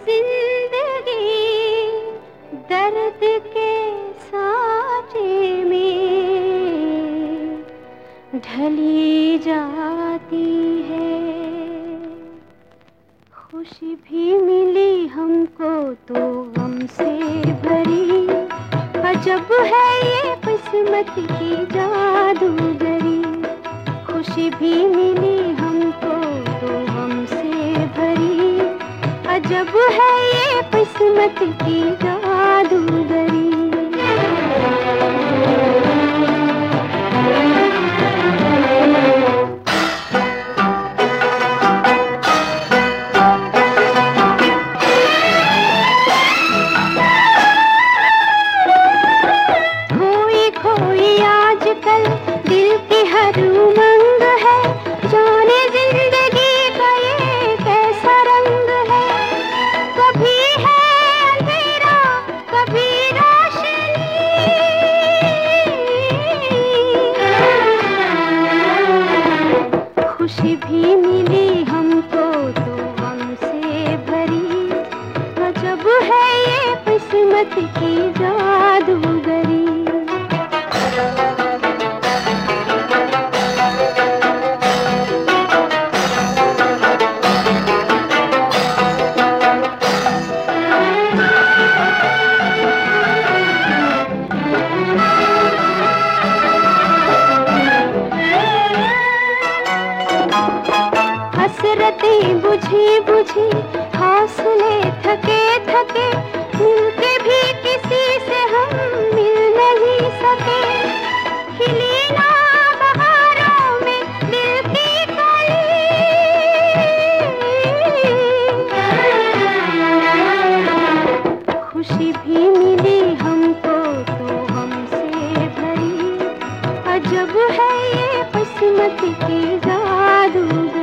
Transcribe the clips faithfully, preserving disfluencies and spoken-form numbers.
जिंदगी दर्द के सांचे में ढली जाती है। खुशी भी मिली हमको तो गम से भरी, अजब है ये किस्मत की जादूगरी। खुशी भी मिली हमको तो गम से भरी, अजब है ये किस्मत की जादूगरी। खोई खोई आजकल दिल की हर उमंग है, जाने जिंदगी का ये कैसा रंग है। कभी है अंधेरा कभी रोशनी, खुशी भी मिली हमको तो गम से भरी, अजब है ये किस्मत की जादूगरी। हसरतें बुझी बुझी हौसले थके थके, मिलके भी किसी से हम मिल नहीं सके। खिली ना बहारों में दिल की कली, खुशी भी मिली हमको तो हमसे भरी, अजब है ये किस्मत की जादूगरी।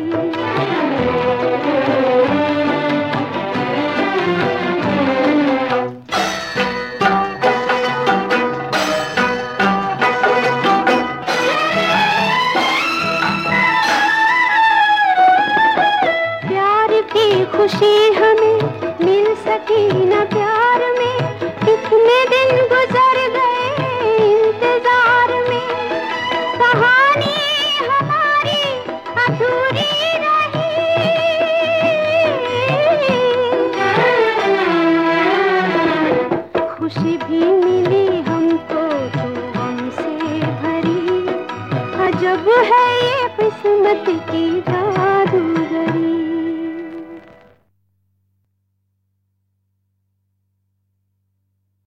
खुशी हमें मिल सकी न प्यार में, कितने दिन गुजर गए इंतजार में। कहानी हमारी अधूरी रही, खुशी भी मिली हमको तो गम से भरी, अजब है ये किस्मत की जादू।